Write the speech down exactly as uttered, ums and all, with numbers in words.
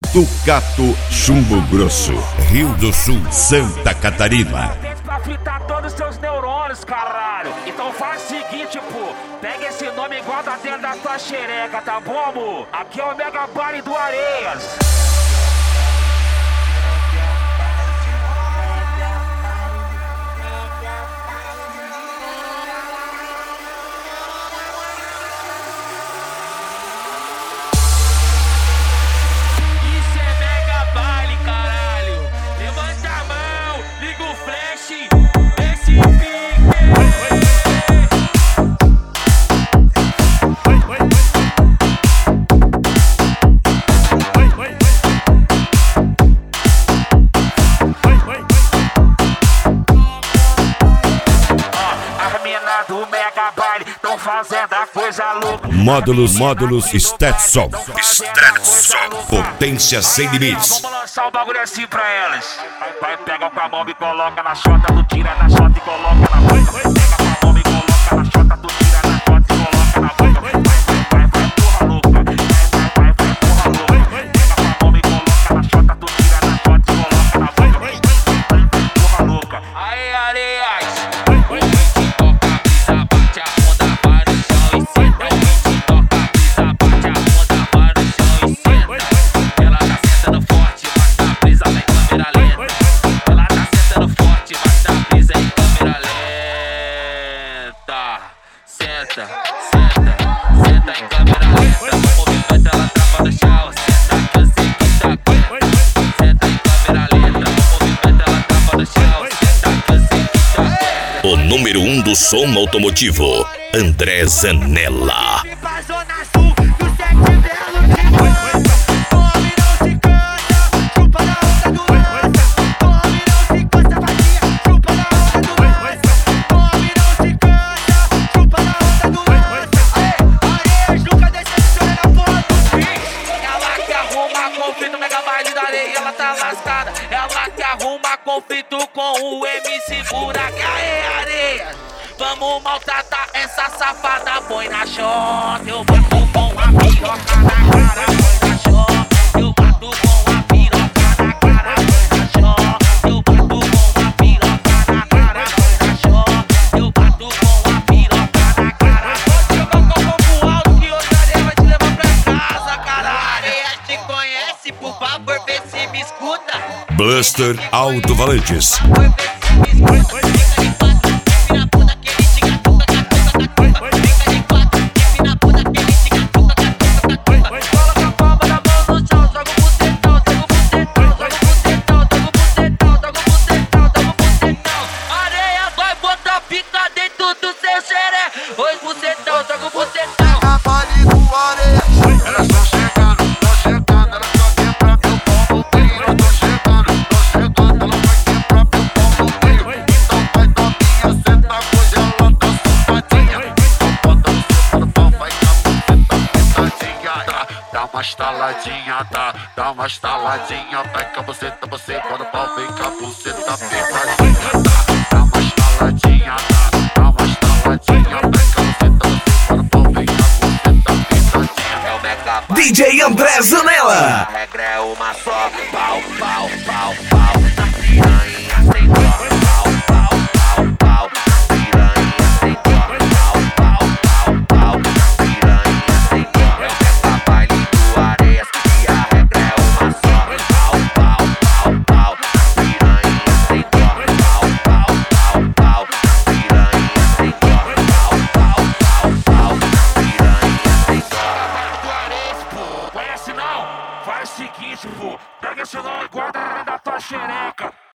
Tucato, Chumbo Grosso, Rio do Sul, Santa Catarina. Pra fritar todos os seus neurônios, caralho. Então faz o seguinte, pô. Pega esse nome igual da dentro da tua xereca, tá bom, amor? Aqui é o Mega Baile do Areias. Do Mega Baile, tão fazendo a coisa louca. Módulos, módulos, Stetson. Stetson. Potência sem limites. Vamos lançar o bagulho assim pra elas. Vai, pega com a mão e coloca na chota, tu tira na chota e coloca na boca. Pega com a mão e coloca na chota, tu tira na chota e coloca na boca. Vai, vai, vai, vai, porra louca. Vai, vai, vai, vai, porra louca. Pega com a mão e coloca na chota, tu tira na chota e coloca na boca. Vai, vai, vai, porra louca. Aê, Areias. Senta, senta, senta em câmera lenta. No movimento ela trava no chão. Senta que eu sei que tá quente. Senta em câmera lenta. No movimento ela trava no chão. Senta que eu sei que tá quente. O número um do som automotivo, André Zanella. Ela tá lascada, ela que arruma conflito com o M C Buraco. Aê, Areia, vamos maltratar essa safada. Põe na chota, eu bato com a piroca na cara. Põe na chota, eu bato com a piroca na cara. Põe na chota, eu bato com a piroca na cara. Põe na chota, eu bato com a piroca na cara. Joga o copo alto que outra areia vai te levar pra casa, cara. A Areia te conhece, por favor, vê se me escuta. Buster Alto Valentes. Areia vai botar pica dentro do seu xeré. Oi, bucetão, joga o bucetão. A Baile do Areias. Elas tão chegando, tão chegando. Elas tão quebrando meu pau no meio. Eu tô chegando, tô chegando. Ela vai quebrar meu pau no meio. Então vai novinha, senta hoje ela tá safadinha. Então bota no seu pau, vai cá, você tá pitadinha. Dá, dá uma estaladinha, dá, dá uma estaladinha. Vai cá, você tá, você bota o pau, vem cá, você tá pitadinha. Dá, dá uma estaladinha, dá, dá uma estaladinha. Vai cá, você tá, você bota o pau, vem cá, você tá pitadinha. É o Mega Baile. D J André Zanella. A regra é uma só. Pau, pau, pau, pau. Na piranha sem dó. Pau, pau, pau, pau. Na piranha sem dó. Pau, pau, pau, pau. Na piranha sem dó. É o Mega Baile do Areias e a regra é uma só. Pau, pau, pau, pau. Na piranha sem dó. Pau, pau, pau, pau. Na piranha sem dó. Pau, pau, pau, pau. Na piranha sem dó. Conhece não? Faz o seguinte, pô. Pega esse nome e guarda da tua xereca.